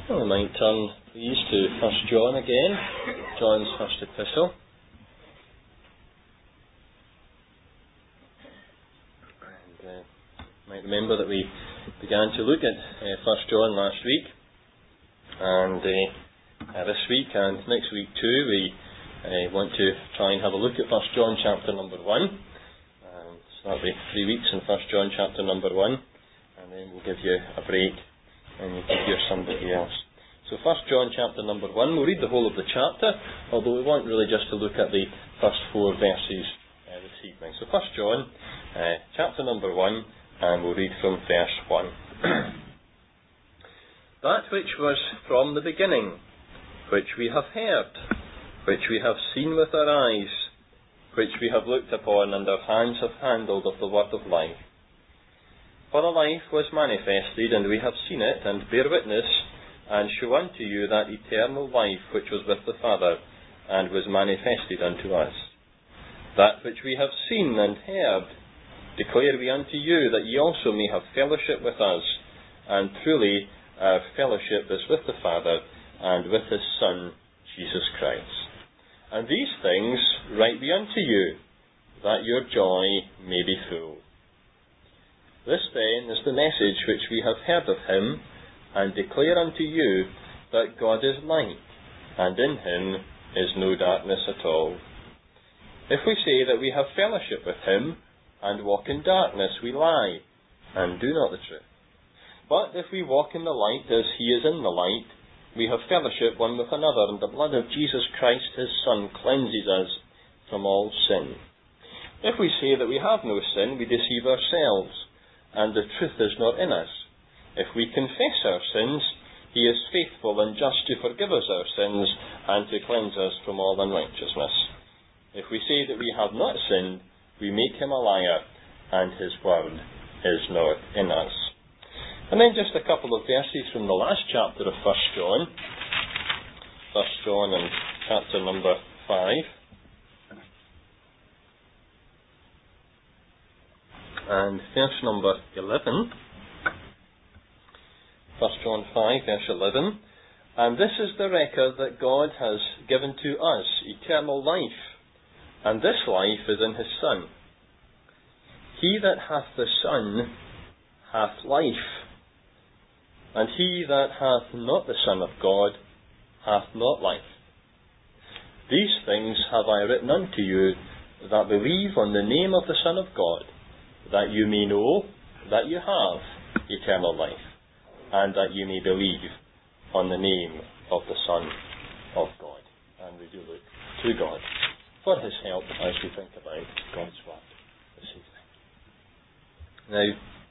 Well, we might turn, please, to 1 John again, John's first epistle. And you might remember that we began to look at 1 John last week, and this week and next week too, we want to try and have a look at 1 John chapter number 1. So that'll be 3 weeks in 1 John chapter number 1, and then we'll give you a break and you can hear somebody else. So 1 John chapter number 1, we'll read the whole of the chapter, although we want really just to look at the first 4 verses this evening. So 1 John chapter number 1, and we'll read from verse 1. That which was from the beginning, which we have heard, which we have seen with our eyes, which we have looked upon, and our hands have handled of the word of life. For the life was manifested, and we have seen it, and bear witness, and show unto you that eternal life which was with the Father, and was manifested unto us. That which we have seen and heard, declare we unto you, that ye also may have fellowship with us. And truly our fellowship is with the Father, and with His Son, Jesus Christ. And these things write we unto you, that your joy may be full. This then is the message which we have heard of Him, and declare unto you, that God is light, and in Him is no darkness at all. If we say that we have fellowship with Him, and walk in darkness, we lie, and do not the truth. But if we walk in the light, as He is in the light, we have fellowship one with another, and the blood of Jesus Christ, His Son, cleanses us from all sin. If we say that we have no sin, we deceive ourselves, and the truth is not in us. If we confess our sins, He is faithful and just to forgive us our sins, and to cleanse us from all unrighteousness. If we say that we have not sinned, we make Him a liar, and His word is not in us. And then just a couple of verses from the last chapter of 1 John. 1 John and chapter number 5. And verse number 11. 1 John 5, verse 11. And this is the record that God has given to us, eternal life. And this life is in His Son. He that hath the Son hath life. And he that hath not the Son of God hath not life. These things have I written unto you, that believe on the name of the Son of God, that you may know that you have eternal life, and that you may believe on the name of the Son of God. And we do look to God for His help as we think about God's word this evening. Now,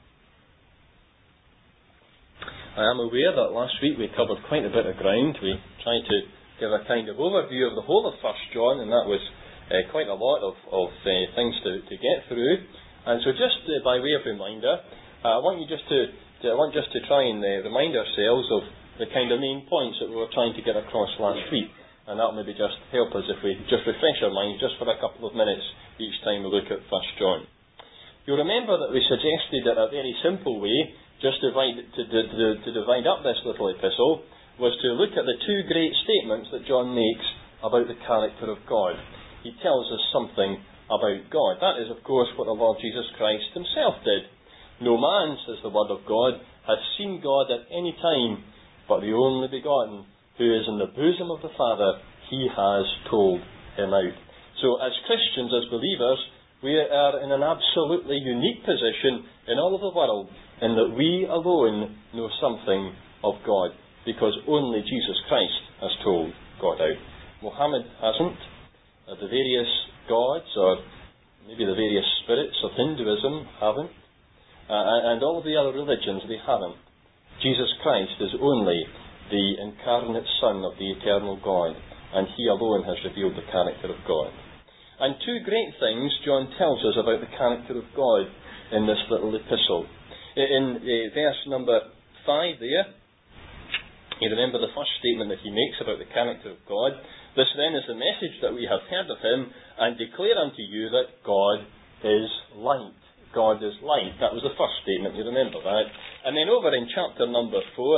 I am aware that last week we covered quite a bit of ground. We tried to give a kind of overview of the whole of 1 John, and that was quite a lot of things to get through. And so just by way of reminder, I want just to try and remind ourselves of the kind of main points that we were trying to get across last week. And that will maybe just help us if we just refresh our minds just for a couple of minutes each time we look at 1 John. You'll remember that we suggested that a very simple way just to divide up this little epistle was to look at the 2 great statements that John makes about the character of God. He tells us something about God. That is, of course, what the Lord Jesus Christ Himself did. No man, says the Word of God, has seen God at any time, but the only begotten, who is in the bosom of the Father, He has told Him out. So as Christians, as believers, we are in an absolutely unique position in all of the world, in that we alone know something of God, because only Jesus Christ has told God out. Muhammad hasn't. The various gods, or maybe the various spirits of Hinduism haven't. And all of the other religions, they haven't. Jesus Christ is only the incarnate Son of the eternal God, and He alone has revealed the character of God. And 2 great things John tells us about the character of God in this little epistle. In verse number 5 there, you remember the first statement that he makes about the character of God. This then is the message that we have heard of Him, and declare unto you that God is light. God is light. That was the first statement, you remember that. And then over in chapter number 4,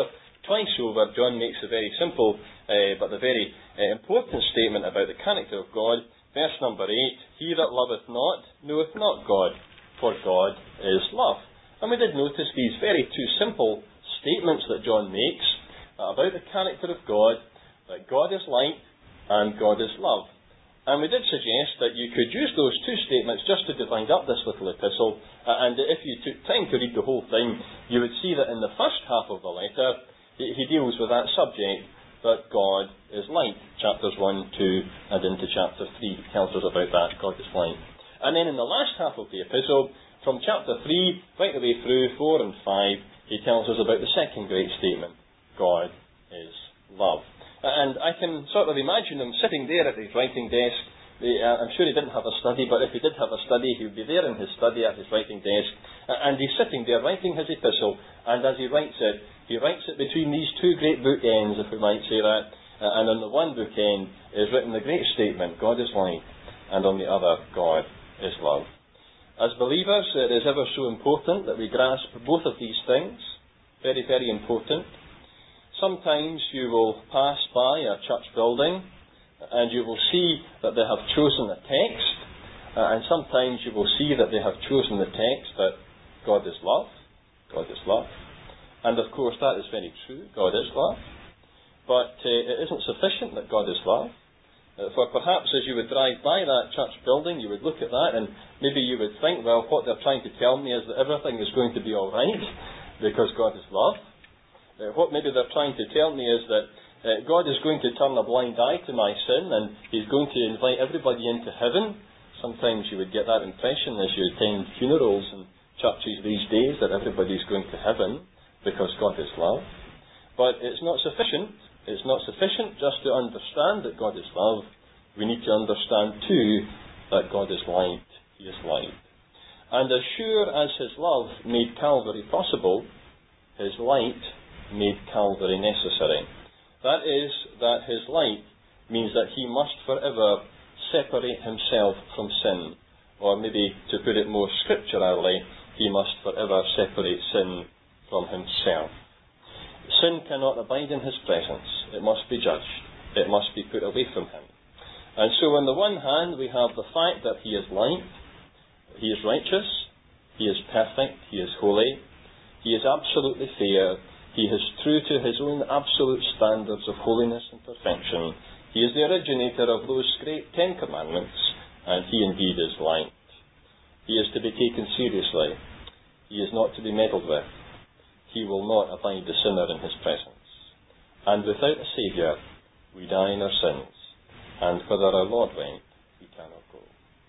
twice over, John makes a very simple but a very important statement about the character of God. Verse number 8, he that loveth not knoweth not God, for God is love. And we did notice these very two simple statements that John makes about the character of God, that God is light and God is love. And we did suggest that you could use those two statements just to divide up this little epistle, and if you took time to read the whole thing, you would see that in the first half of the letter, he deals with that subject, that God is light. Chapters 1, 2, and into chapter 3 tells us about that, God is light. And then in the last half of the epistle, from chapter 3 right the way through 4 and 5, he tells us about the second great statement, God is love. And I can sort of imagine him sitting there at his writing desk. I'm sure he didn't have a study, but if he did have a study, he would be there in his study at his writing desk, and he's sitting there writing his epistle, and as he writes it between these two great bookends, if we might say that, and on the one bookend is written the great statement, God is light, and on the other, God is love. As believers, it is ever so important that we grasp both of these things. Very, very important. Sometimes you will pass by a church building and you will see that they have chosen a text, and sometimes you will see that they have chosen the text that God is love. God is love. And of course that is very true. God is love. But it isn't sufficient that God is love. For perhaps as you would drive by that church building, you would look at that and maybe you would think, well, what they're trying to tell me is that everything is going to be all right because God is love. What maybe they're trying to tell me is that God is going to turn a blind eye to my sin and He's going to invite everybody into heaven. Sometimes you would get that impression as you attend funerals and churches these days, that everybody's going to heaven because God is love. But it's not sufficient. It's not sufficient just to understand that God is love. We need to understand too that God is light. He is light. And as sure as His love made Calvary possible, His light made Calvary necessary. That is, that His light means that He must forever separate Himself from sin. Or maybe, to put it more scripturally, He must forever separate sin from Himself. Sin cannot abide in His presence. It must be judged. It must be put away from Him. And so on the one hand, we have the fact that He is light, He is righteous, He is perfect, He is holy, He is absolutely fair, He is true to His own absolute standards of holiness and perfection. He is the originator of those great 10 commandments, and He indeed is light. He is to be taken seriously. He is not to be meddled with. He will not abide the sinner in His presence. And without a Saviour, we die in our sins, and whither our Lord went, we cannot go.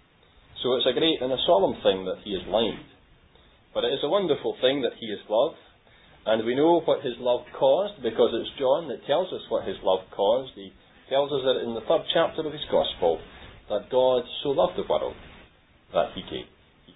So it's a great and a solemn thing that He is light, but it is a wonderful thing that He is love, and we know what His love caused, because it's John that tells us what His love caused. He tells us that in the 3rd chapter of his Gospel, that God so loved the world that He gave.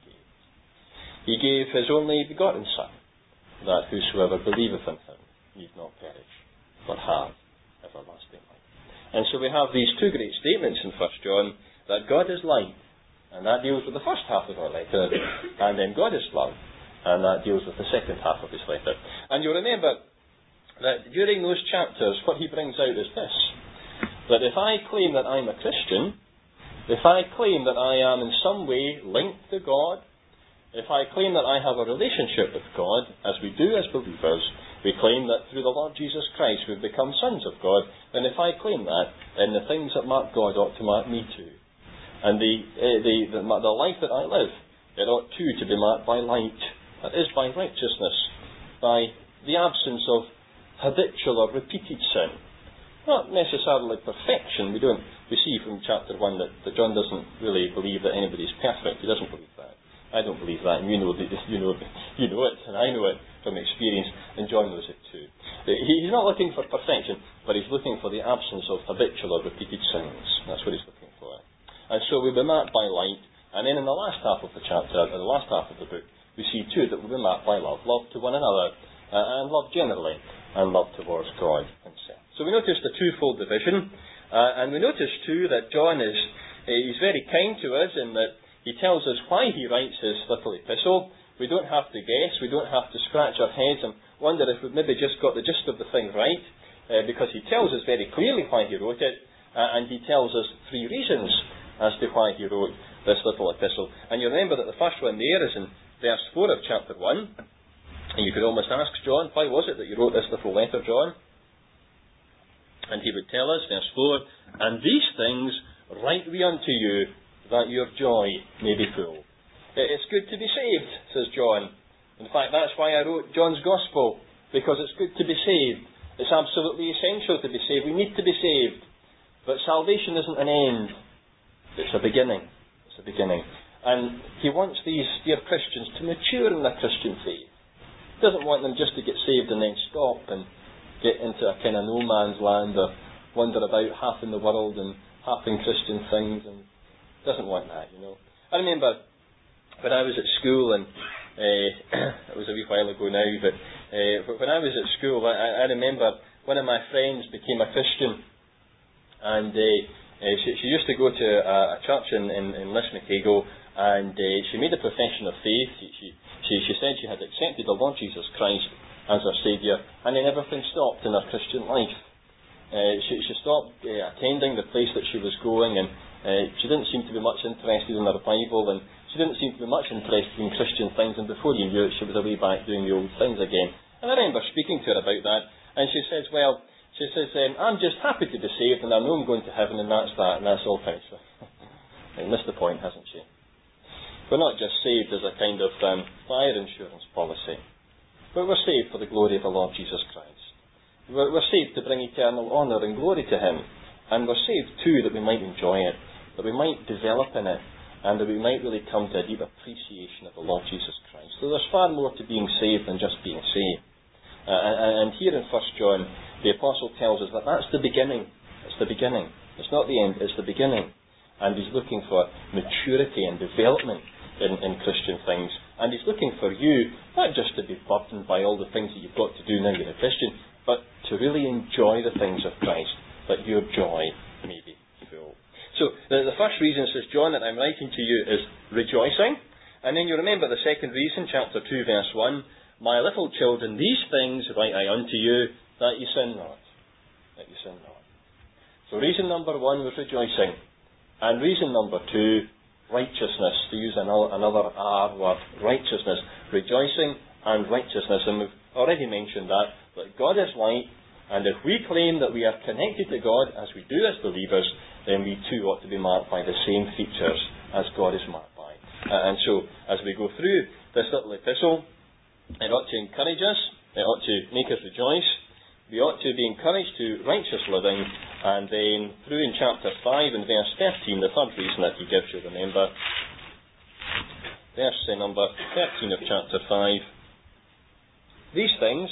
He gave His only begotten Son, that whosoever believeth in Him need not perish, but have everlasting life. And so we have these two great statements in 1 John, that God is light, and that deals with the first half of our letter, and then God is love, and that deals with the second half of his letter. And you'll remember that during those chapters, what he brings out is this, that if I claim that I'm a Christian, if I claim that I am in some way linked to God, if I claim that I have a relationship with God, as we do as believers, we claim that through the Lord Jesus Christ we've become sons of God, and if I claim that, then the things that mark God ought to mark me too. And the life that I live, it ought too to be marked by light. That is, by righteousness, by the absence of habitual or repeated sin. Not necessarily perfection. We see from chapter 1 that John doesn't really believe that anybody's perfect. He doesn't believe that. I don't believe that, and you know it, and I know it from experience, and John knows it too. He's not looking for perfection, but he's looking for the absence of habitual or repeated sins. That's what he's looking for. And so we'll be marked by light, and then in the last half of the chapter, in the last half of the book, we see too that we'll be marked by love. Love to one another, and love generally, and love towards God Himself. So we notice the twofold division, and we notice too that John he's very kind to us in that he tells us why he writes his little epistle, We don't have to guess, we don't have to scratch our heads and wonder if we've maybe just got the gist of the thing right, because he tells us very clearly why he wrote it, and he tells us 3 reasons as to why he wrote this little epistle. And you remember that the first one there is in verse 4 of chapter 1, and you could almost ask John, why was it that you wrote this little letter, John? And he would tell us, verse 4, and these things write we unto you, that your joy may be full. It's good to be saved, says John. In fact, that's why I wrote John's Gospel, because it's good to be saved. It's absolutely essential to be saved. We need to be saved. But salvation isn't an end. It's a beginning. It's a beginning. And he wants these dear Christians to mature in their Christian faith. He doesn't want them just to get saved and then stop and get into a kind of no man's land or wander about half in the world and half in Christian things, and doesn't want that, you know. I remember when I was at school, and it was a wee while ago now, but when I was at school, I remember one of my friends became a Christian, and she used to go to a church in Lismahago, and she made a profession of faith. She said she had accepted the Lord Jesus Christ as her Saviour, and then everything stopped in her Christian life. She stopped attending the place that she was going, and she didn't seem to be much interested in her Bible, and she didn't seem to be much interested in Christian things, and before you knew it, she was away back doing the old things again. And I remember speaking to her about that, and she says, I'm just happy to be saved, and I know I'm going to heaven, and that's that, and that's all finished. She missed the point, hasn't she? We're not just saved as a kind of fire insurance policy, but we're saved for the glory of the Lord Jesus Christ. We're saved to bring eternal honour and glory to Him, and we're saved too that we might enjoy it, that we might develop in it, and that we might really come to a deep appreciation of the Lord Jesus Christ. So there's far more to being saved than just being saved. And here in 1 John, the Apostle tells us that that's the beginning. It's the beginning. It's not the end, it's the beginning. And he's looking for maturity and development in Christian things. And he's looking for you, not just to be burdened by all the things that you've got to do now you're a Christian, but to really enjoy the things of Christ, that your joy may be full. So, the first reason, says John, that I'm writing to you is rejoicing. And then you remember the second reason, chapter 2, verse 1, my little children, these things write I unto you, that ye sin not. That ye sin not. So reason number 1 was rejoicing. And reason number 2, righteousness, to use another R word, righteousness. Rejoicing and righteousness. And we've already mentioned that God is light, and if we claim that we are connected to God, as we do as believers, then we too ought to be marked by the same features as God is marked by. And so, as we go through this little epistle, it ought to encourage us, it ought to make us rejoice, we ought to be encouraged to righteous living, and then through in chapter 5 and verse 13, the third reason that he gives you, remember, verse number 13 of chapter 5, these things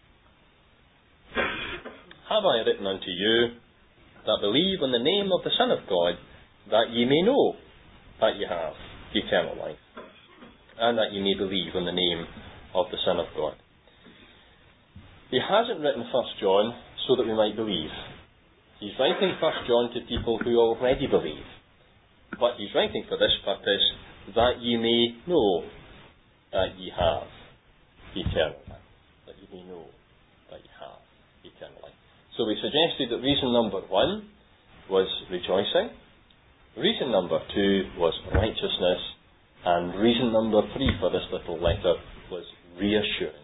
have I written unto you, that believe in the name of the Son of God, that ye may know that ye have eternal life, and that ye may believe in the name of the Son of God. He hasn't written 1 John so that we might believe. He's writing 1 John to people who already believe. But he's writing for this purpose, that ye may know that ye have eternal life. That ye may know that ye have eternal life. So we suggested that reason number 1 was rejoicing, reason number 2 was righteousness, and reason number 3 for this little letter was reassurance.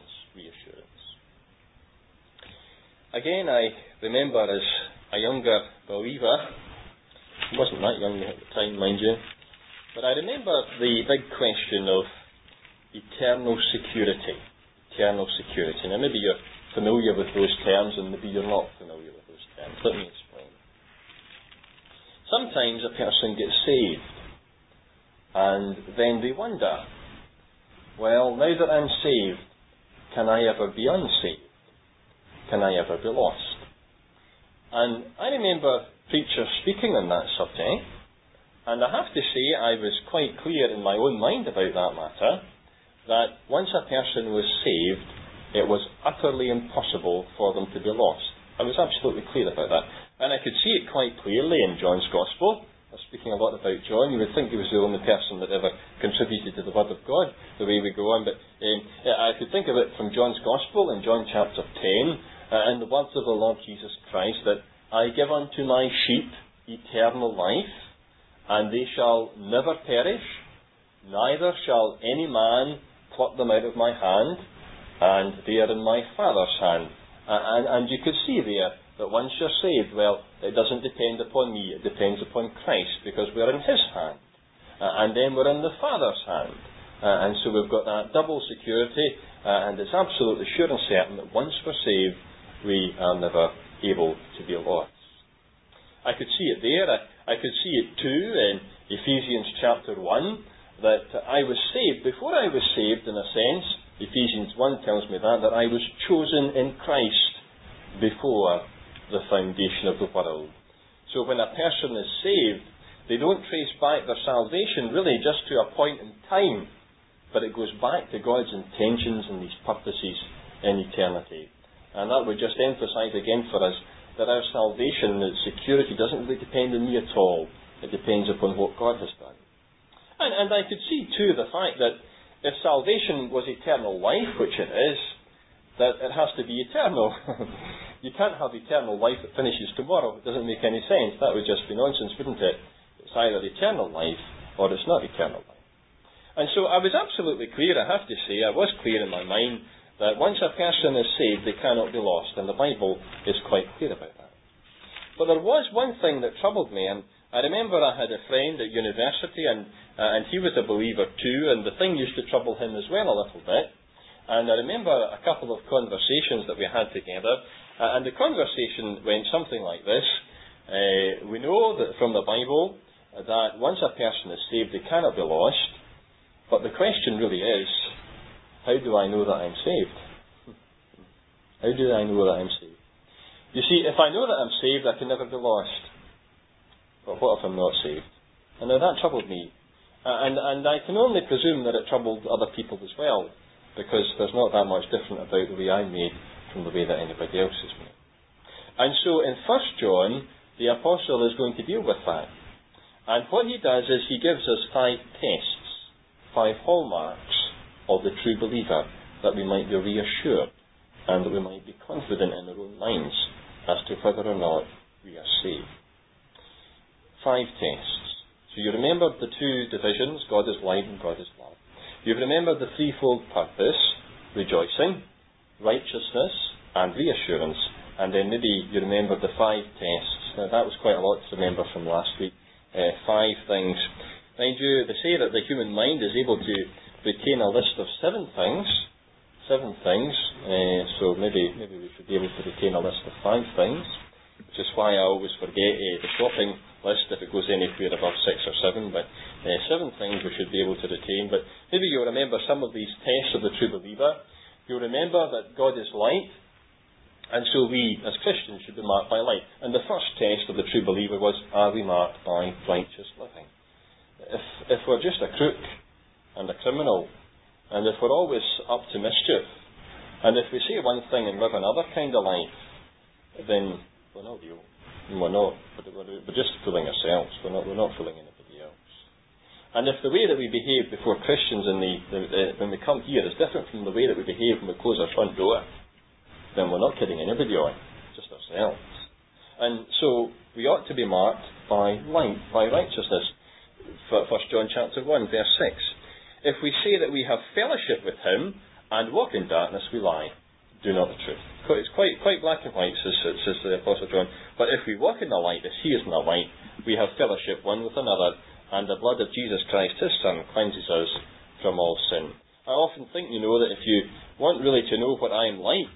Again, I remember as a younger believer, I wasn't that young at the time, mind you, but I remember the big question of eternal security. Eternal security. Now maybe you're familiar with those terms, and maybe you're not familiar with those terms. Let me explain. Sometimes a person gets saved, and then they wonder, well, now that I'm saved, can I ever be unsaved? Can I ever be lost? And I remember preachers speaking on that subject, and I have to say I was quite clear in my own mind about that matter, that once a person was saved, it was utterly impossible for them to be lost. I was absolutely clear about that. And I could see it quite clearly in John's Gospel, speaking a lot about John. You would think he was the only person that ever contributed to the Word of God, the way we go on. But I could think of it from John's Gospel in John chapter 10, and the words of the Lord Jesus Christ, that I give unto my sheep eternal life, and they shall never perish, neither shall any man pluck them out of my hand, and they are in my Father's hand. And you could see there that once you're saved, well, it doesn't depend upon me, it depends upon Christ, because we're in His hand. And then we're in the Father's hand. And so we've got that double security, and it's absolutely sure and certain that once we're saved, we are never able to be lost. I could see it there. I could see it too in Ephesians chapter 1, that I was saved. Before I was saved, in a sense, Ephesians 1 tells me that I was chosen in Christ before the foundation of the world. So when a person is saved, they don't trace back their salvation really just to a point in time, but it goes back to God's intentions and His purposes in eternity. And that would just emphasise again for us that our salvation, the security, doesn't really depend on me at all. It depends upon what God has done. And I could see too the fact that if salvation was eternal life, which it is, that it has to be eternal. You can't have eternal life that finishes tomorrow. It doesn't make any sense. That would just be nonsense, wouldn't it? It's either eternal life or it's not eternal life. And so I was absolutely clear, I have to say, I was clear in my mind that once a person is saved, they cannot be lost, and the Bible is quite clear about that. But there was one thing that troubled me, and I remember I had a friend at university, and he was a believer too, and the thing used to trouble him as well a little bit. And I remember a couple of conversations that we had together, and the conversation went something like this. We know that from the Bible that once a person is saved, they cannot be lost. But the question really is, how do I know that I'm saved? How do I know that I'm saved? You see, if I know that I'm saved, I can never be lost. But what if I'm not saved? And now that troubled me. And I can only presume that it troubled other people as well, because there's not that much different about the way I'm made from the way that anybody else is made. And so in 1 John, the Apostle is going to deal with that. And what he does is he gives us 5 tests, 5 hallmarks of the true believer, that we might be reassured and that we might be confident in our own minds as to whether or not we are saved. 5 tests. So you remember the 2 divisions, God is light and God is love. You've remembered the threefold purpose, rejoicing, righteousness, and reassurance. And then maybe you remember the 5 tests. Now that was quite a lot to remember from last week. 5 things. Mind you, they say that the human mind is able to retain a list of 7 things. 7 things. So maybe we should be able to retain a list of 5 things, which is why I always forget the shopping list if it goes anywhere above 6 or 7. But 7 things we should be able to retain. But maybe you'll remember some of these tests of the true believer. You'll remember that God is light, and so we, as Christians, should be marked by light. And the first test of the true believer was, are we marked by righteous living? If we're just a crook and a criminal, and if we're always up to mischief, and if we say one thing and live another kind of life, then we're not real. We're not. We're just fooling ourselves. We're not fooling anybody else. And if the way that we behave before Christians when we come here is different from the way that we behave when we close our front door, then we're not kidding anybody on, just ourselves. And so we ought to be marked by light, by righteousness. 1 John chapter 1, verse 6. If we say that we have fellowship with Him and walk in darkness, we lie. Do not the truth. It's quite black and white, says the Apostle John. But if we walk in the light as He is in the light, we have fellowship one with another, and the blood of Jesus Christ, His Son, cleanses us from all sin. I often think, that if you want really to know what I'm like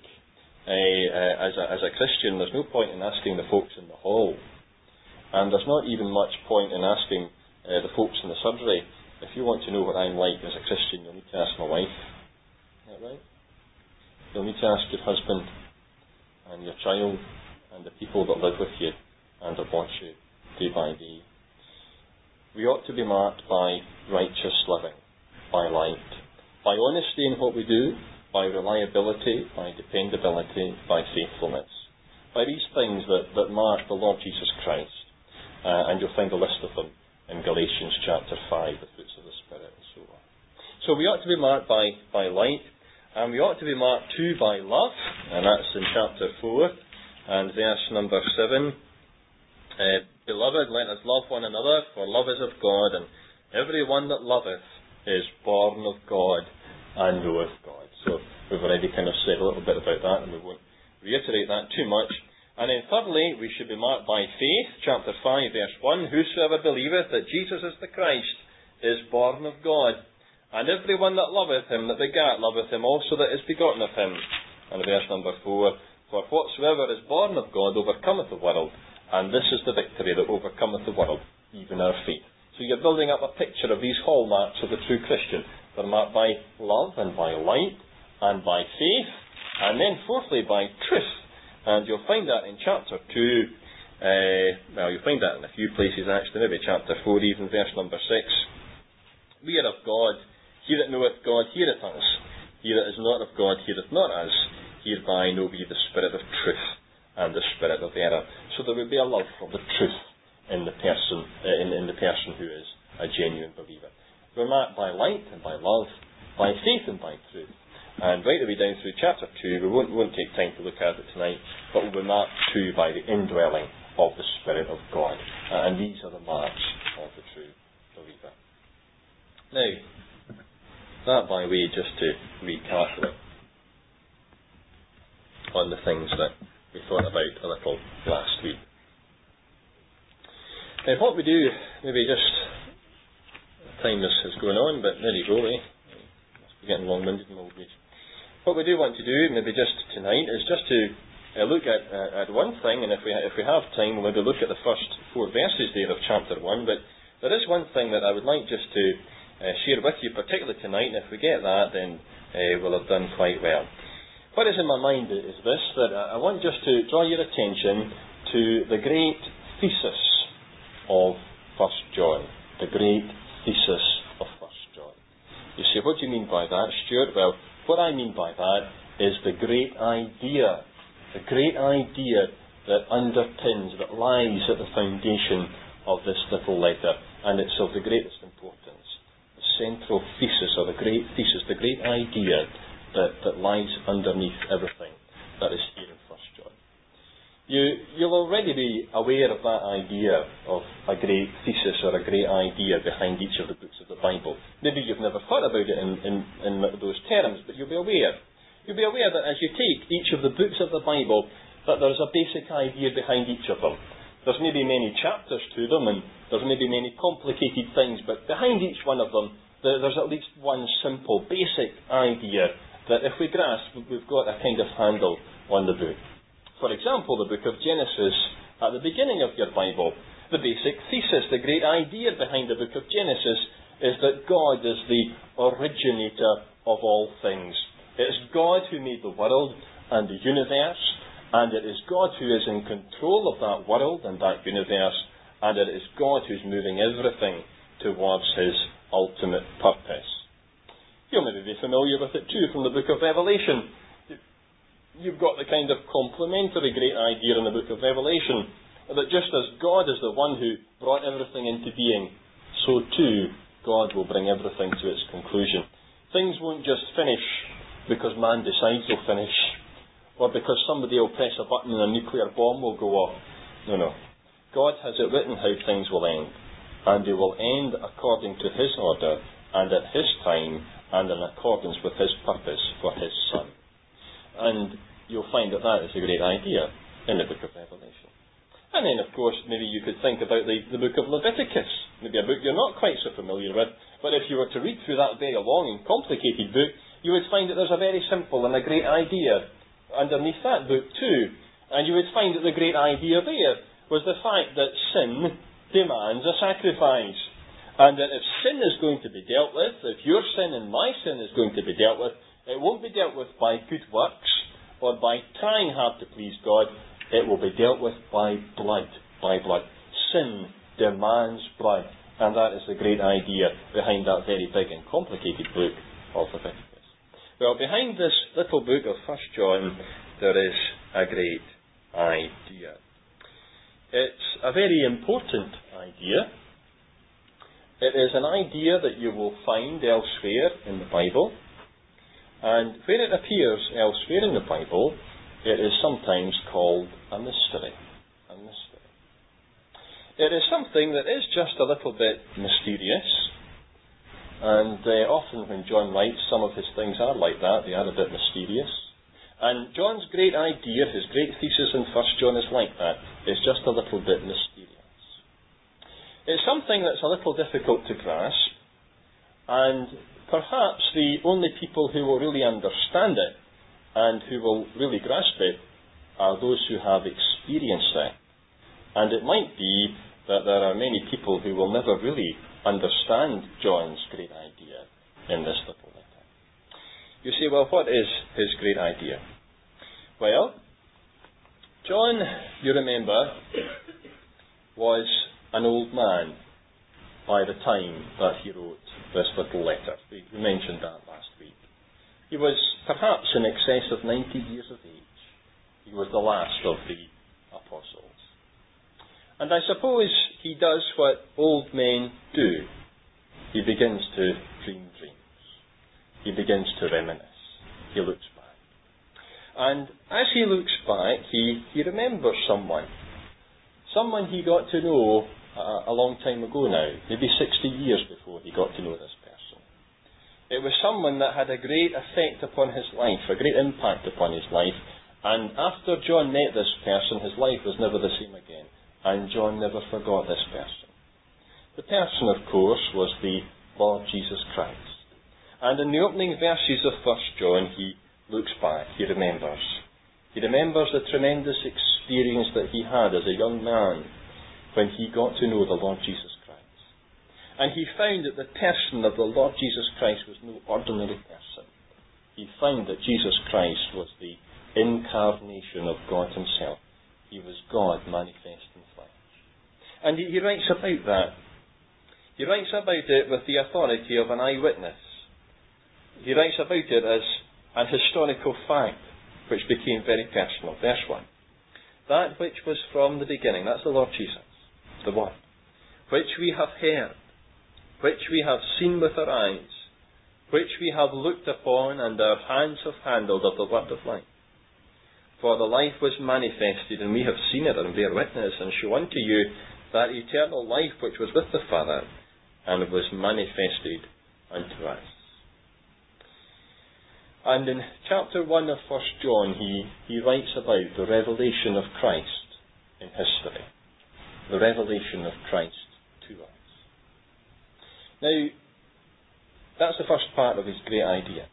as a Christian, there's no point in asking the folks in the hall. And there's not even much point in asking the folks in the surgery. If you want to know what I'm like as a Christian, you'll need to ask my wife. Is that right? You'll need to ask your husband and your child and the people that live with you and that watch you day by day. We ought to be marked by righteous living, by light, by honesty in what we do, by reliability, by dependability, by faithfulness, by these things that mark the Lord Jesus Christ. and you'll find a list of them in Galatians chapter 5, the fruits of the Spirit and so on. So we ought to be marked by light, and we ought to be marked too by love, and that's in chapter 4 and verse number 7. Beloved, let us love one another, for love is of God, and every one that loveth is born of God and knoweth God. So we've already kind of said a little bit about that, and we won't reiterate that too much. And then thirdly, we should be marked by faith, chapter 5, verse 1. Whosoever believeth that Jesus is the Christ is born of God. And every one that loveth him that begat loveth him also that is begotten of him. And verse number 4, for whatsoever is born of God overcometh the world, and this is the victory that overcometh the world, even our faith. So you're building up a picture of these hallmarks of the true Christian. They're marked by love and by light and by faith, and then fourthly by truth. And you'll find that in chapter 2, you'll find that in a few places actually, maybe chapter 4 even, verse number 6. We are of God. He that knoweth God heareth us. He that is not of God heareth not us. Hereby know we the spirit of truth and the spirit of error. So there would be a love for the truth in the person, in the person who is a genuine believer. We're marked by light and by love, by faith and by truth. And right the way down through chapter 2, we won't take time to look at it tonight, but we'll be marked too by the indwelling of the Spirit of God. And these are the marks of the true believer. Now, that by way just to recalculate on the things that we thought about a little last week. Now, what we do, maybe just, time is going on, but there you go, must be getting long-winded in old age. What we do want to do, maybe just tonight, is just to look at one thing, and if we have time, we'll maybe look at the first 4 verses there of chapter 1, but there is one thing that I would like just to share with you, particularly tonight, and if we get that, then we'll have done quite well. What is in my mind is this, that I want just to draw your attention to the great thesis of 1 John. The great thesis of 1 John. You say, what do you mean by that, Stuart? Well, what I mean by that is the great idea that underpins, that lies at the foundation of this little letter, and it's of the greatest importance. Central thesis, or the great thesis, the great idea that lies underneath everything that is here in 1 John. You'll already be aware of that idea of a great thesis or a great idea behind each of the books of the Bible. Maybe you've never thought about it in those terms, but you'll be aware. You'll be aware that as you take each of the books of the Bible, that there's a basic idea behind each of them. There's maybe many chapters to them, and there's maybe many complicated things, but behind each one of them, there's at least one simple, basic idea that if we grasp, we've got a kind of handle on the book. For example, the book of Genesis, at the beginning of your Bible, the basic thesis, the great idea behind the book of Genesis is that God is the originator of all things. It's God who made the world and the universe, and it is God who is in control of that world and that universe, and it is God who's moving everything towards his ultimate purpose. You'll maybe be familiar with it too from the book of Revelation. You've got the kind of complementary great idea in the book of Revelation, that just as God is the one who brought everything into being, so too God will bring everything to its conclusion. Things won't just finish because man decides they'll finish, or because somebody will press a button and a nuclear bomb will go off. No. God has it written how things will end, and they will end according to his order, and at his time, and in accordance with his purpose for his Son. And you'll find that is a great idea in the book of Revelation. And then, of course, maybe you could think about the book of Leviticus, maybe a book you're not quite so familiar with, but if you were to read through that very long and complicated book, you would find that there's a very simple and a great idea underneath that book too. And you would find that the great idea there was the fact that sin demands a sacrifice. And that if sin is going to be dealt with, if your sin and my sin is going to be dealt with, it won't be dealt with by good works or by trying hard to please God. It will be dealt with by blood. Sin demands blood. And that is the great idea behind that very big and complicated book of Leviticus. Well, behind this little book of 1 John, there is a great idea. It's a very important idea. It is an idea that you will find elsewhere in the Bible, and where it appears elsewhere in the Bible, it is sometimes called a mystery. A mystery. It is something that is just a little bit mysterious, and often when John writes, some of his things are like that. They are a bit mysterious. And John's great idea, his great thesis in 1 John is like that. It's just a little bit mysterious. It's something that's a little difficult to grasp, and perhaps the only people who will really understand it and who will really grasp it are those who have experienced it. And it might be that there are many people who will never really understand John's great idea in this little letter. You say, well, what is his great idea? Well, John, you remember, was an old man by the time that he wrote this little letter. We mentioned that last week. He was perhaps in excess of 90 years of age. He was the last of the apostles. And I suppose he does what old men do. He begins to dream dreams. He begins to reminisce. He looks back. And as he looks back, he remembers someone. Someone he got to know a long time ago now, maybe 60 years before he got to know this person. It was someone that had a great effect upon his life, a great impact upon his life. And after John met this person, his life was never the same again. And John never forgot this person. The person, of course, was the Lord Jesus Christ. And in the opening verses of 1 John, he looks back, he remembers. He remembers the tremendous experience that he had as a young man when he got to know the Lord Jesus Christ. And he found that the person of the Lord Jesus Christ was no ordinary person. He found that Jesus Christ was the incarnation of God himself. He was God manifest in flesh. And he writes about that. He writes about it with the authority of an eyewitness. He writes about it as an historical fact which became very personal. Verse 1. That which was from the beginning, that's the Lord Jesus, the one, which we have heard, which we have seen with our eyes, which we have looked upon and our hands have handled of the word of life. For the life was manifested, and we have seen it and bear witness, and show unto you that eternal life which was with the Father, and was manifested unto us. And in chapter 1 of 1 John, he writes about the revelation of Christ in history. The revelation of Christ to us. Now, that's the first part of his great idea.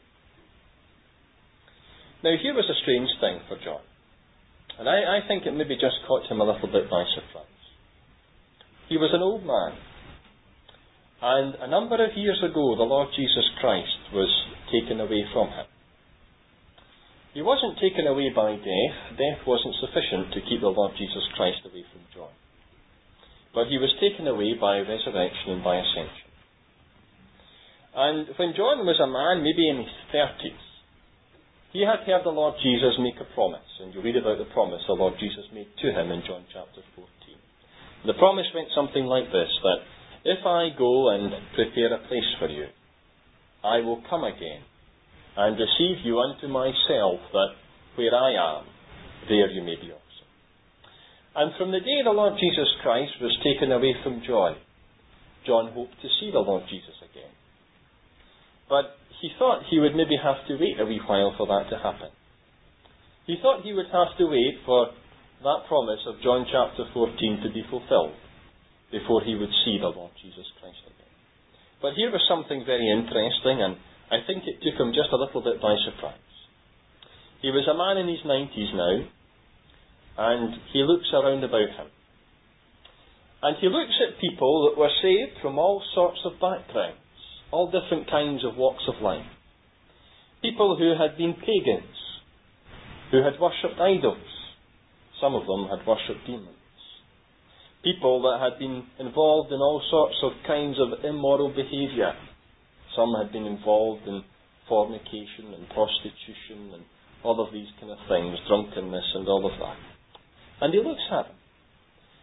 Now, here was a strange thing for John. And I think it maybe just caught him a little bit by surprise. He was an old man. And a number of years ago, the Lord Jesus Christ was taken away from him. He wasn't taken away by death. Death wasn't sufficient to keep the Lord Jesus Christ away from John. But he was taken away by resurrection and by ascension. And when John was a man, maybe in his 30s, he had heard the Lord Jesus make a promise. And you read about the promise the Lord Jesus made to him in John chapter 14. The promise went something like this, that if I go and prepare a place for you, I will come again and receive you unto myself, that where I am, there you may be also. And from the day the Lord Jesus Christ was taken away from John, John hoped to see the Lord Jesus again. But he thought he would maybe have to wait a wee while for that to happen. He thought he would have to wait for that promise of John chapter 14 to be fulfilled before he would see the Lord Jesus Christ again. But here was something very interesting, and I think it took him just a little bit by surprise. He was a man in his 90s now, and he looks around about him. And he looks at people that were saved from all sorts of backgrounds, all different kinds of walks of life. People who had been pagans, who had worshipped idols. Some of them had worshipped demons. People that had been involved in all sorts of kinds of immoral behaviour. Some had been involved in fornication and prostitution and all of these kind of things, drunkenness and all of that. And he looks at them.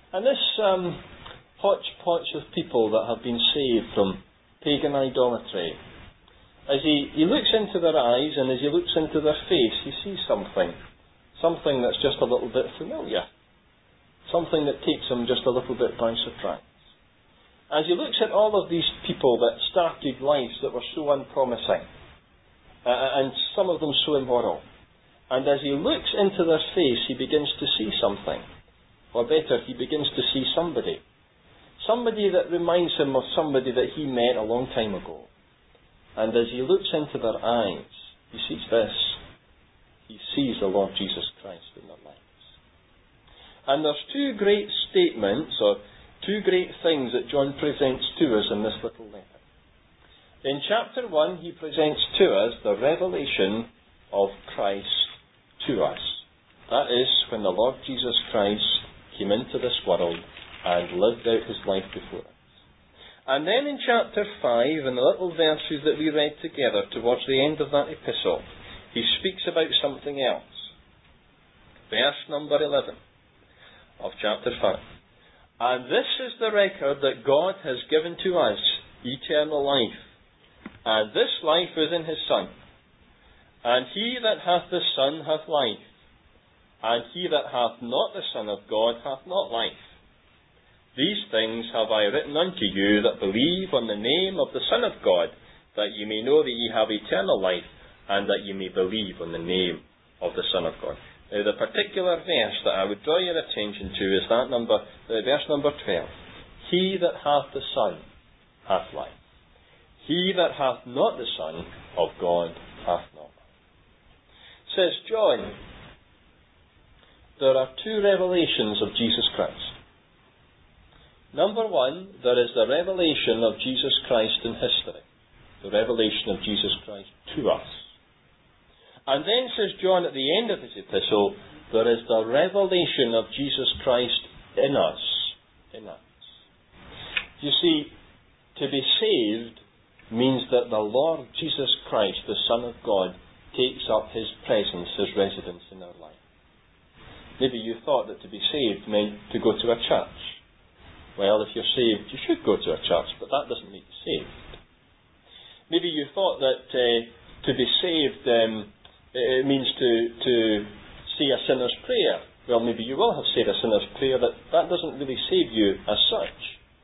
And this hodgepodge of people that have been saved from pagan idolatry, as he looks into their eyes and as he looks into their face, he sees something that's just a little bit familiar, something that takes him just a little bit by surprise. As he looks at all of these people that started lives that were so unpromising, and some of them so immoral, and as he looks into their face, he begins to see something. Or better, he begins to see somebody. Somebody that reminds him of somebody that he met a long time ago. And as he looks into their eyes, he sees this. He sees the Lord Jesus Christ in their lives. And there's two great statements, or two great things that John presents to us in this little letter. In chapter 1, he presents to us the revelation of Christ to us. That is, when the Lord Jesus Christ came into this world and lived out his life before us. And then in chapter 5, in the little verses that we read together towards the end of that epistle, he speaks about something else. Verse number 11 of chapter 5. And this is the record that God has given to us, eternal life. And this life is in his Son. And he that hath the Son hath life. And he that hath not the Son of God hath not life. These things have I written unto you that believe on the name of the Son of God, that ye may know that ye have eternal life, and that ye may believe on the name of the Son of God. Now, the particular verse that I would draw your attention to is verse number 12. He that hath the Son hath life. He that hath not the Son of God hath not life. Says John, there are two revelations of Jesus Christ. Number one, there is the revelation of Jesus Christ in history. The revelation of Jesus Christ to us. And then, says John at the end of his epistle, there is the revelation of Jesus Christ in us. In us. You see, to be saved means that the Lord Jesus Christ, the Son of God, takes up his presence, his residence in our life. Maybe you thought that to be saved meant to go to a church. Well, if you're saved, you should go to a church, but that doesn't make you saved. Maybe you thought that to be saved it means to say a sinner's prayer. Well, maybe you will have said a sinner's prayer, but that doesn't really save you as such.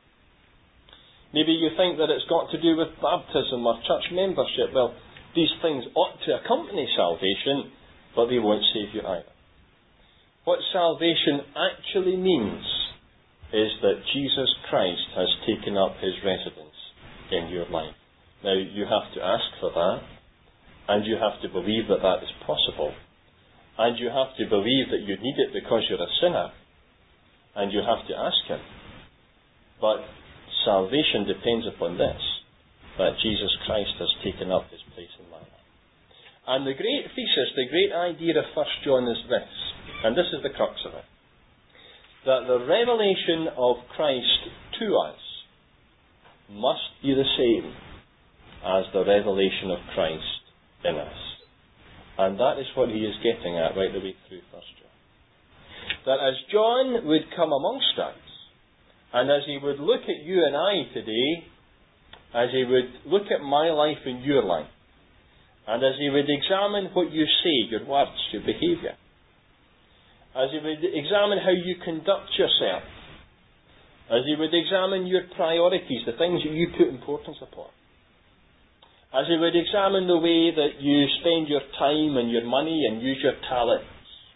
Maybe you think that it's got to do with baptism or church membership. Well, these things ought to accompany salvation, but they won't save you either. What salvation actually means is that Jesus Christ has taken up his residence in your life. Now, you have to ask for that, and you have to believe that that is possible, and you have to believe that you need it because you're a sinner, and you have to ask him. But salvation depends upon this, that Jesus Christ has taken up his place in my life. And the great thesis, the great idea of 1 John is this, and this is the crux of it, that the revelation of Christ to us must be the same as the revelation of Christ in us. And that is what he is getting at right the way through 1 John. That as John would come amongst us, and as he would look at you and I today, as he would look at my life and your life, and as he would examine what you say, your words, your behaviour, as he would examine how you conduct yourself, as he would examine your priorities, the things that you put importance upon, as he would examine the way that you spend your time and your money and use your talents,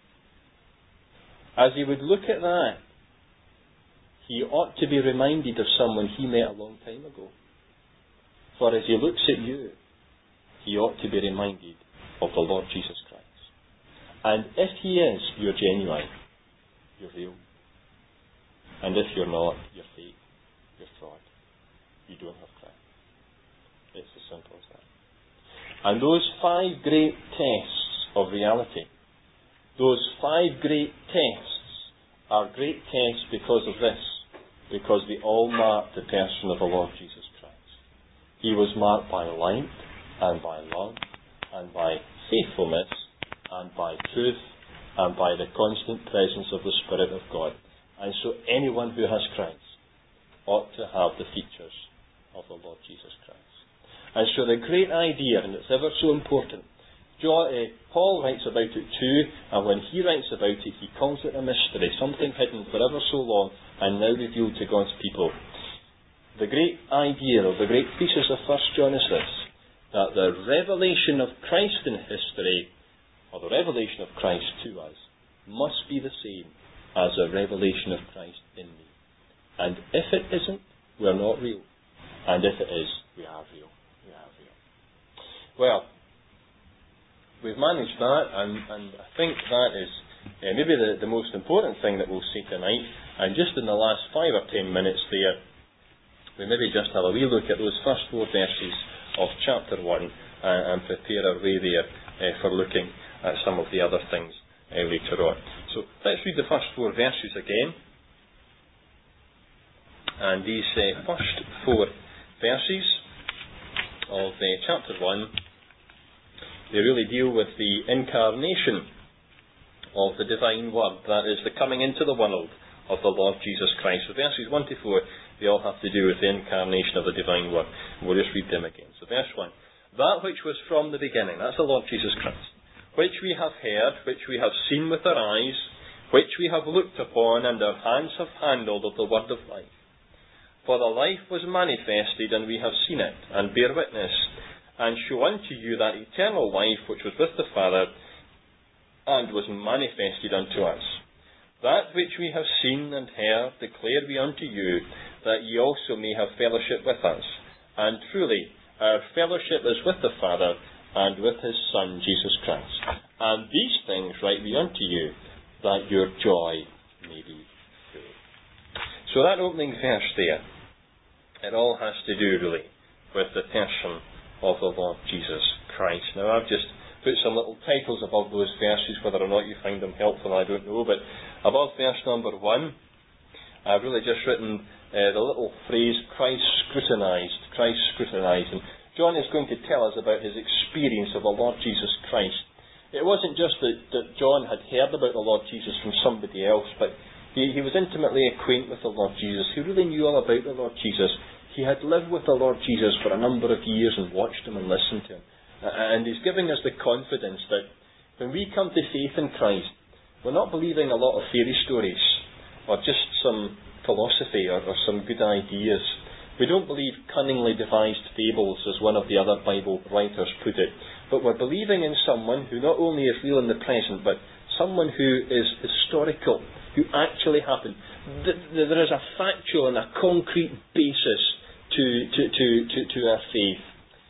as he would look at that, he ought to be reminded of someone he met a long time ago. For as he looks at you, he ought to be reminded of the Lord Jesus Christ. And if he is, you're genuine, you're real. And if you're not, you're fake, you're fraud. You don't have Christ. It's as simple as that. And those 5 great tests of reality, those 5 great tests are great tests because of this, because they all mark the person of the Lord Jesus Christ. He was marked by light, and by love, and by faithfulness, and by truth, and by the constant presence of the Spirit of God. And so anyone who has Christ ought to have the features of the Lord Jesus Christ. And so the great idea, and it's ever so important, Paul writes about it too, and when he writes about it, he calls it a mystery, something hidden for ever so long, and now revealed to God's people. The great idea, or the great thesis of 1 John is this, that the revelation of Christ in history, or the revelation of Christ to us, must be the same as the revelation of Christ in me. And if it isn't, we're not real. And if it is, we are real. We are real. Well, we've managed that, and I think that is maybe the most important thing that we'll see tonight. And just in the last 5 or 10 minutes there, we maybe just have a wee look at those first 4 verses of chapter 1 and prepare our way there for looking at some of the other things later on. So let's read the first 4 verses again. And these first 4 verses of chapter 1, they really deal with the incarnation of the divine word, that is the coming into the world of the Lord Jesus Christ. So verses 1 to 4, they all have to do with the incarnation of the divine word. We'll just read them again. So verse 1, that which was from the beginning, that's the Lord Jesus Christ, which we have heard, which we have seen with our eyes, which we have looked upon, and our hands have handled of the word of life. For the life was manifested, and we have seen it, and bear witness, and show unto you that eternal life which was with the Father, and was manifested unto us. That which we have seen and heard declare we unto you, that ye also may have fellowship with us. And truly, our fellowship is with the Father, and with his Son, Jesus Christ. And these things write we unto you, that your joy may be full. So that opening verse there, it all has to do really with the person of the Lord Jesus Christ. Now I've just put some little titles above those verses, whether or not you find them helpful I don't know, but above verse number 1, I've really just written the little phrase, Christ scrutinized. And John is going to tell us about his experience of the Lord Jesus Christ. It wasn't just that John had heard about the Lord Jesus from somebody else, but he was intimately acquainted with the Lord Jesus. He really knew all about the Lord Jesus. He had lived with the Lord Jesus for a number of years and watched him and listened to him. And he's giving us the confidence that when we come to faith in Christ, we're not believing a lot of fairy stories or just some philosophy or some good ideas. We don't believe cunningly devised fables, as one of the other Bible writers put it, but we're believing in someone who not only is real in the present, but someone who is historical, who actually happened. There is a factual and a concrete basis to our faith.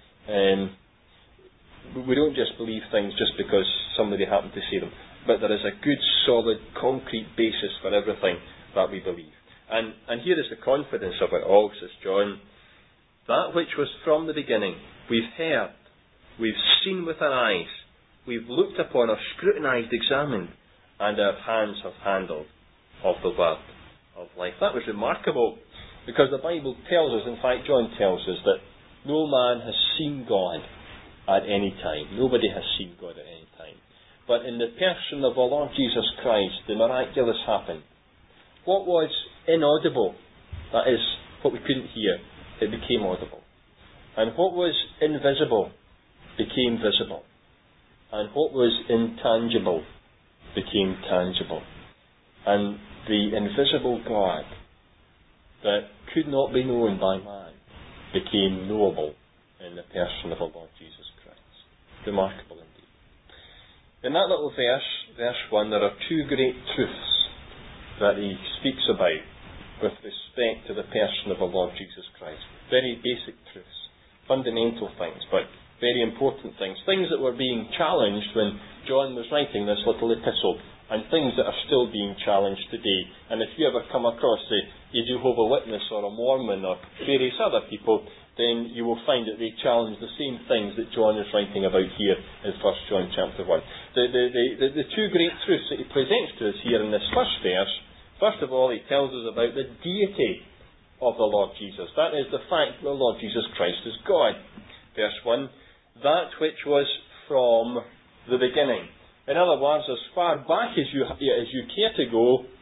We don't just believe things just because somebody happened to say them, but there is a good, solid, concrete basis for everything that we believe. And here is the confidence of it all, says John. That which was from the beginning, we've heard, we've seen with our eyes, we've looked upon or scrutinized, examined, and our hands have handled of the word of life. That was remarkable, because the Bible tells us, in fact John tells us, that no man has seen God at any time. Nobody has seen God at any time. But in the person of the Lord Jesus Christ, the miraculous happened. What was inaudible, that is, what we couldn't hear, it became audible. And what was invisible became visible. And what was intangible became tangible. And the invisible God that could not be known by man became knowable in the person of the Lord Jesus Christ. Remarkable indeed. In that little verse 1, there are 2 great truths that he speaks about with respect to the person of the Lord Jesus Christ. Very basic truths, fundamental things, but very important things. Things that were being challenged when John was writing this little epistle, and things that are still being challenged today. And if you ever come across a Jehovah's Witness or a Mormon or various other people, then you will find that they challenge the same things that John is writing about here in 1 John chapter 1. The 2 great truths that he presents to us here in this first verse, first of all, he tells us about the deity of the Lord Jesus. That is the fact that the Lord Jesus Christ is God. Verse 1, that which was from the beginning. In other words, as far back as you care to go,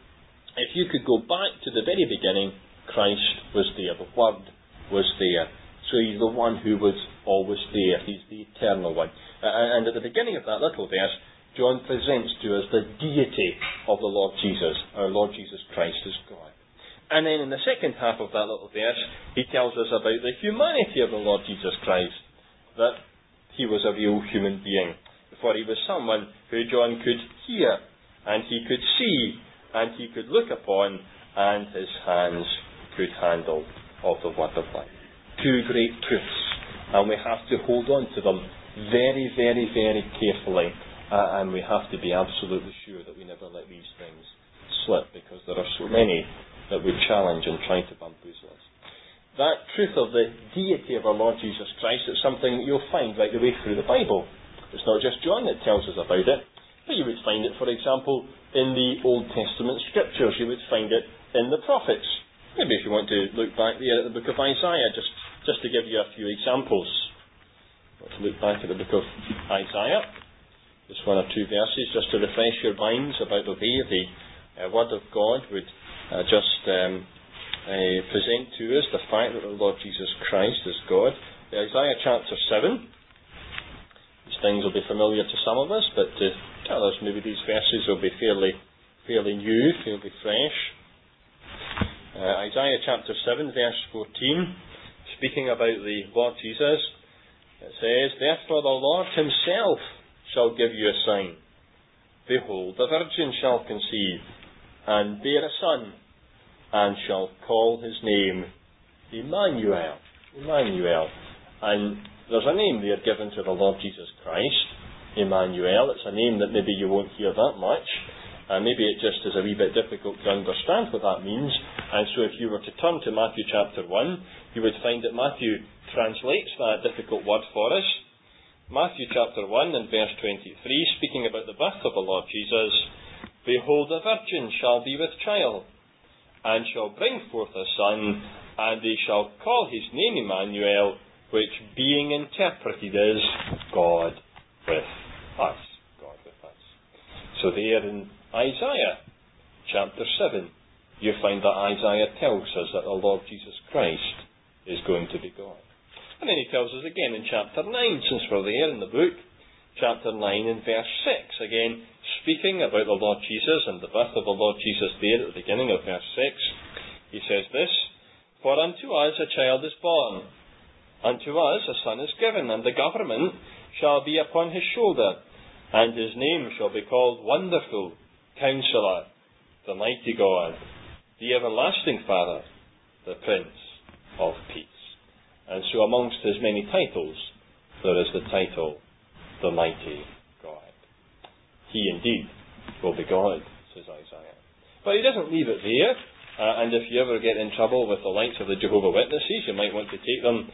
if you could go back to the very beginning, Christ was there. The Word was there. So he's the one who was always there. He's the eternal one. And at the beginning of that little verse, John presents to us the deity of the Lord Jesus. Our Lord Jesus Christ is God. And then in the second half of that little verse, he tells us about the humanity of the Lord Jesus Christ. That he was a real human being. For he was someone who John could hear, and he could see, and he could look upon, and his hands could handle of the word of life. Two great truths, and we have to hold on to them very, very, very carefully, and we have to be absolutely sure that we never let these things slip, because there are so many that would challenge and try to bamboozle us. That truth of the deity of our Lord Jesus Christ is something that you'll find right the way through the Bible. It's not just John that tells us about it, but you would find it, for example, in the Old Testament scriptures. You would find it in the prophets. Maybe if you want to look back there at the book of Isaiah, just to give you a few examples. Let's look back at the book of Isaiah. Just one or two verses, just to refresh your minds about the way the Word of God would present to us the fact that the Lord Jesus Christ is God. Isaiah chapter 7. These things will be familiar to some of us, but to others maybe these verses will be fairly new, fairly fresh. Isaiah chapter 7, verse 14, speaking about the Lord Jesus, it says, "Therefore the Lord himself shall give you a sign. Behold, the virgin shall conceive, and bear a son, and shall call his name Emmanuel." Emmanuel. And there's a name there given to the Lord Jesus Christ, Emmanuel. It's a name that maybe you won't hear that much. Maybe it just is a wee bit difficult to understand what that means. And so if you were to turn to Matthew chapter 1, you would find that Matthew translates that difficult word for us. Matthew chapter 1 and verse 23, speaking about the birth of the Lord Jesus, "Behold, a virgin shall be with child, and shall bring forth a son, and they shall call his name Emmanuel, which being interpreted is God with us." God with us. So there in Isaiah chapter 7, you find that Isaiah tells us that the Lord Jesus Christ is going to be God. And then he tells us again in chapter 9, since we're there in the book, chapter 9 and verse 6, again speaking about the Lord Jesus and the birth of the Lord Jesus there at the beginning of verse 6, he says this, "For unto us a child is born, unto us a son is given, and the government shall be upon his shoulder, and his name shall be called Wonderful, Counsellor, the Mighty God, the Everlasting Father, the Prince of Peace." And so amongst his many titles, there is the title, the Mighty God. He indeed will be God, says Isaiah. But he doesn't leave it there, and if you ever get in trouble with the likes of the Jehovah's Witnesses, you might want to take them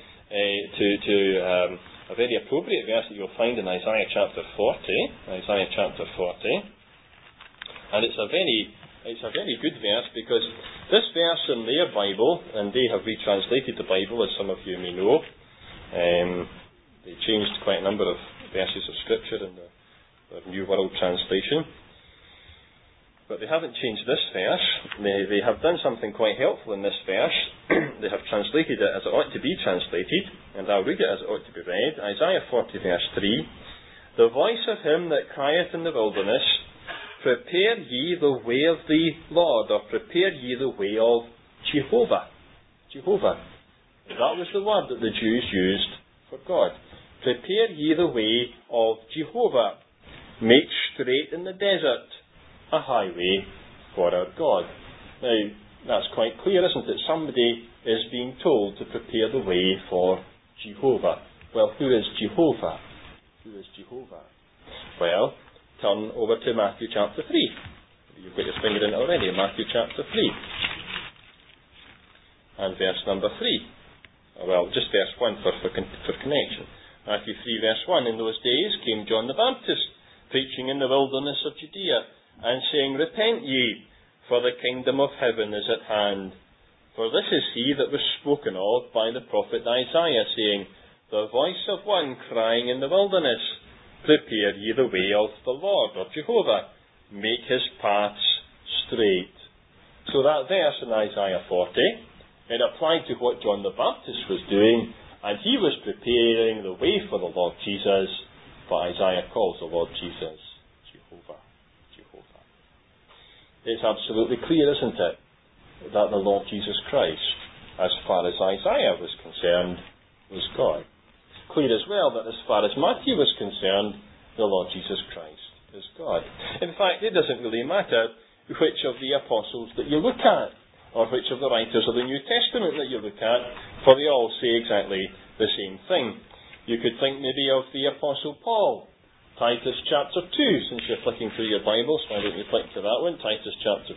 to a very appropriate verse that you'll find in Isaiah chapter 40. Isaiah chapter 40. And it's a very good verse, because this verse in their Bible, and they have retranslated the Bible, as some of you may know. They changed quite a number of verses of Scripture in the New World Translation. But they haven't changed this verse. They have done something quite helpful in this verse. They have translated it as it ought to be translated, and I'll read it as it ought to be read. Isaiah 40 verse 3, "The voice of him that crieth in the wilderness, prepare ye the way of the Lord," or "prepare ye the way of Jehovah." Jehovah. That was the word that the Jews used for God. "Prepare ye the way of Jehovah. Make straight in the desert a highway for our God." Now, that's quite clear, isn't it? Somebody is being told to prepare the way for Jehovah. Well, who is Jehovah? Who is Jehovah? Well, turn over to Matthew chapter 3. You've got your finger in it already, Matthew chapter 3. And verse number 3. Well, just verse 1 for connection. Matthew 3 verse 1, "In those days came John the Baptist, preaching in the wilderness of Judea, and saying, Repent ye, for the kingdom of heaven is at hand. For this is he that was spoken of by the prophet Isaiah, saying, The voice of one crying in the wilderness, Prepare ye the way of the Lord," or Jehovah, "Make his paths straight." So that verse in Isaiah 40, it applied to what John the Baptist was doing, and he was preparing the way for the Lord Jesus, but Isaiah calls the Lord Jesus Jehovah. Jehovah. It's absolutely clear, isn't it, that the Lord Jesus Christ, as far as Isaiah was concerned, was God. It's clear as well that as far as Matthew was concerned, the Lord Jesus Christ is God. In fact, it doesn't really matter which of the apostles that you look at, or which of the writers of the New Testament that you look at, for they all say exactly the same thing. You could think maybe of the Apostle Paul, Titus chapter 2, since you're flicking through your Bibles, why don't you flick to that one, Titus chapter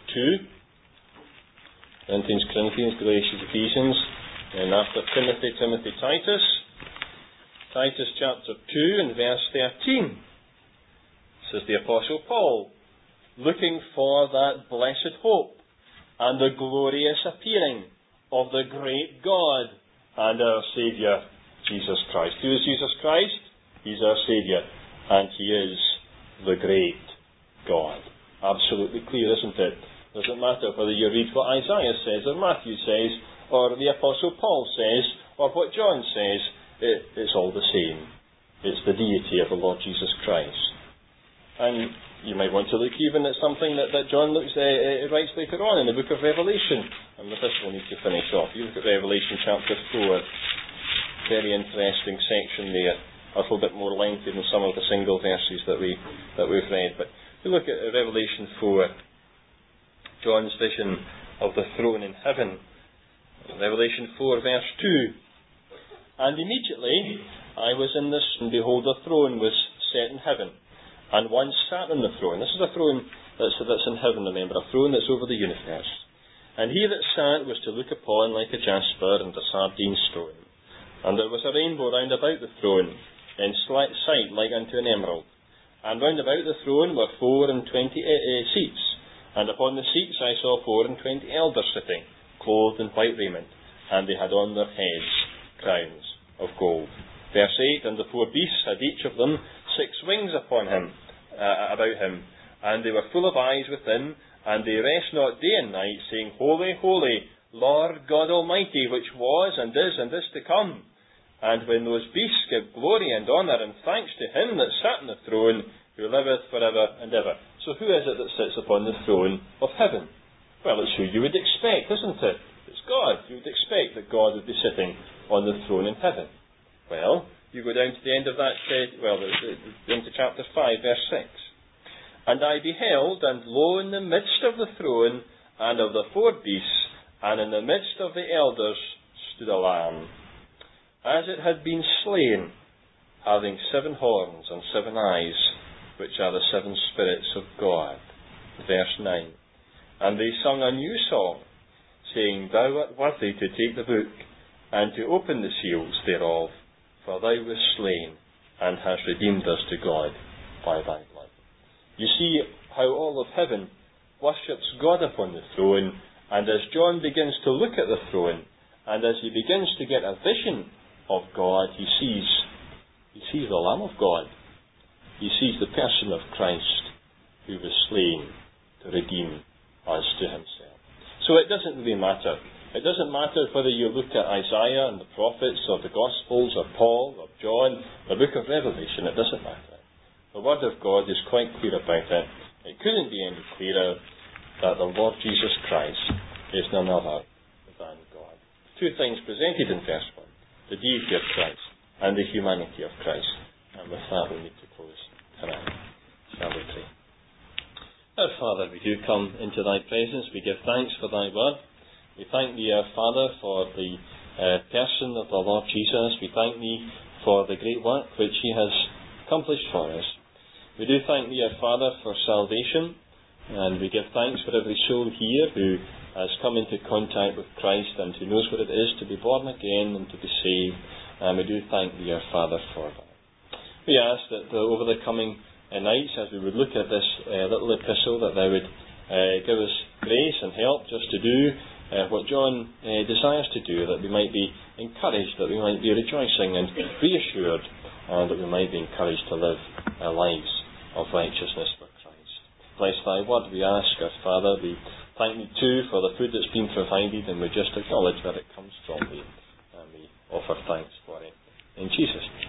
2, Corinthians, Galatians, Ephesians, and after Timothy, Titus. Titus chapter 2 and verse 13. Says the Apostle Paul, looking for that blessed hope and the glorious appearing of the great God and our Saviour, Jesus Christ. Who is Jesus Christ? He's our Saviour, and He is the great God. Absolutely clear, isn't it? Doesn't matter whether you read what Isaiah says, or Matthew says, or the Apostle Paul says, or what John says, it's all the same. It's the deity of the Lord Jesus Christ. And you might want to look even at something that John writes later on in the book of Revelation. And with this we'll need to finish off. You look at Revelation chapter 4. Very interesting section there. A little bit more lengthy than some of the single verses that we've read. But you look at Revelation 4. John's vision of the throne in heaven. Revelation 4 verse 2. And immediately I was in this, and behold, a throne was set in heaven. And one sat on the throne. This is a throne that's in heaven, remember, a throne that's over the universe. And he that sat was to look upon like a jasper and a sardine stone. And there was a rainbow round about the throne, in sight like unto an emerald. And round about the throne were 24 seats. And upon the seats I saw 24 elders sitting, clothed in white raiment, and they had on their heads crowns of gold. Verse 8, and the 4 beasts had each of them 6 wings upon him, about him, and they were full of eyes within, and they rest not day and night, saying, Holy, holy, Lord God Almighty, which was, and is to come. And when those beasts give glory and honour and thanks to him that sat on the throne, who liveth for ever and ever. So who is it that sits upon the throne of heaven? Well, it's who you would expect, isn't it? It's God. You would expect that God would be sitting on the throne in heaven. Well, you go down to the end of that, into chapter 5, verse 6. And I beheld, and lo, in the midst of the throne, and of the 4 beasts, and in the midst of the elders, stood a lamb, as it had been slain, having 7 horns and 7 eyes, which are the 7 spirits of God. Verse 9. And they sung a new song, saying, Thou art worthy to take the book, and to open the seals thereof, for thou wast slain, and hast redeemed us to God by thy blood. You see how all of heaven worships God upon the throne, and as John begins to look at the throne, and as he begins to get a vision of God, he sees the Lamb of God. He sees the person of Christ, who was slain to redeem us to himself. So it doesn't really matter. It doesn't matter whether you look at Isaiah and the prophets, or the Gospels, or Paul, or John, the book of Revelation. It doesn't matter. The Word of God is quite clear about it. It couldn't be any clearer that the Lord Jesus Christ is none other than God. 2 things presented in verse 1. The deity of Christ and the humanity of Christ. And with that we need to close tonight. Shall we pray? Our Father, we do come into thy presence. We give thanks for thy word. We thank thee, our Father, for the person of the Lord Jesus. We thank thee for the great work which he has accomplished for us. We do thank thee, our Father, for salvation, and we give thanks for every soul here who has come into contact with Christ and who knows what it is to be born again and to be saved. And we do thank thee, our Father, for that. We ask that over the coming nights, as we would look at this little epistle, that thou would give us grace and help just to do what John desires to do, that we might be encouraged, that we might be rejoicing and reassured, and that we might be encouraged to live lives of righteousness for Christ. Bless thy word, we ask, our Father. We thank you too for the food that's been provided, and we just acknowledge that it comes from you, and we offer thanks for it. In Jesus' name.